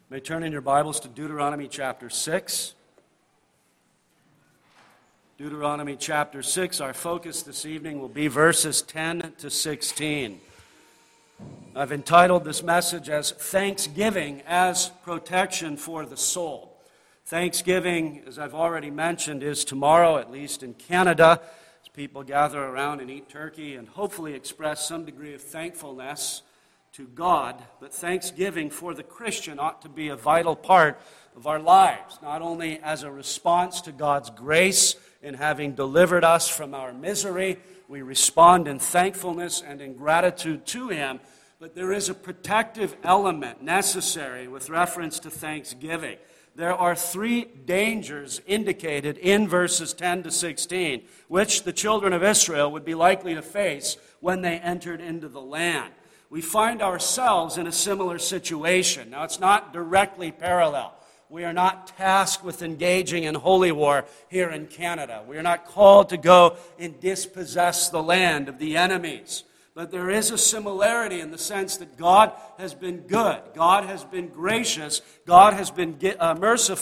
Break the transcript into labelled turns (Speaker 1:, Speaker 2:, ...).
Speaker 1: You may turn in your Bibles to Deuteronomy chapter 6. Deuteronomy chapter 6, our focus this evening will be verses 10 to 16. I've entitled this message as Thanksgiving as Protection for the Soul. Thanksgiving, as I've already mentioned, is tomorrow, at least in Canada, as people gather around and eat turkey and hopefully express some degree of thankfulness to God. But Thanksgiving for the Christian ought to be a vital part of our lives, not only as a response to God's grace in having delivered us from our misery. We respond in thankfulness and in gratitude to Him, but there is a protective element necessary with reference to thanksgiving. There are three dangers indicated in verses 10 to 16, which the children of Israel would be likely to face when they entered into the land. We find ourselves in a similar situation. Now, it's not directly parallel. We are not tasked with engaging in holy war here in Canada. We are not called to go and dispossess the land of the enemies. But there is a similarity in the sense that God has been good. God has been gracious. God has been merciful.